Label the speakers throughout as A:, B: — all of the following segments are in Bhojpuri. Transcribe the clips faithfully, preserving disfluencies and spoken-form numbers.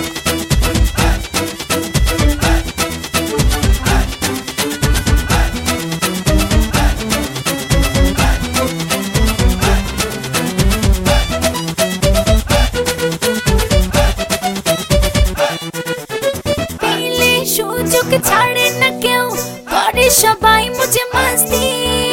A: के छाड़े न क्यों करे शबाई मुझे मस्ती।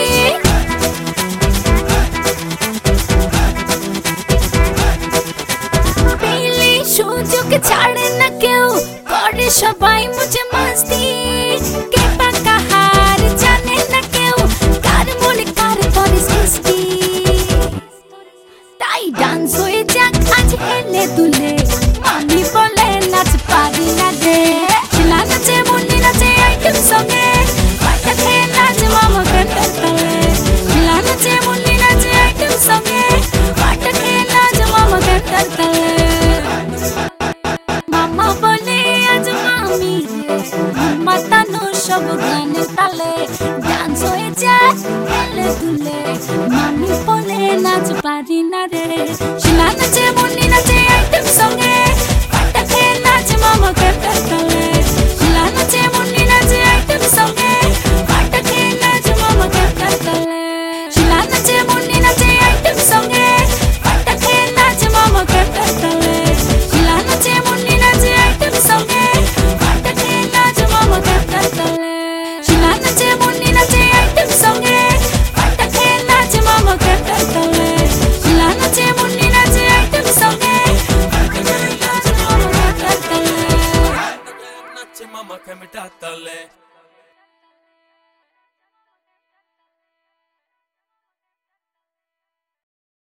A: पीली शूजों के छाड़े न क्यों करे शबाई मुझे मस्ती। के पक्का हार जाने न क्यों कार मोले कार तोरिस किसकी। ताई डांस होए जाक आज हेले दुले मामी बोले नाच पारी ना दे। चिल्ला नाचे मुन्नी नाचे आइटम संगे बाटा खे नाच मामा कंटर तले। चिल्ला नाचे मुन्नी नाचे आइटम संगे बाटा खे नाच मामा कंटर तले। मामा बोले आज मामी माता नो सब गाने तले डांस होए जाक हेले दुले मामी बोले नाच पारी ना रे। चिल्ला नाचे मुन्नी नाचे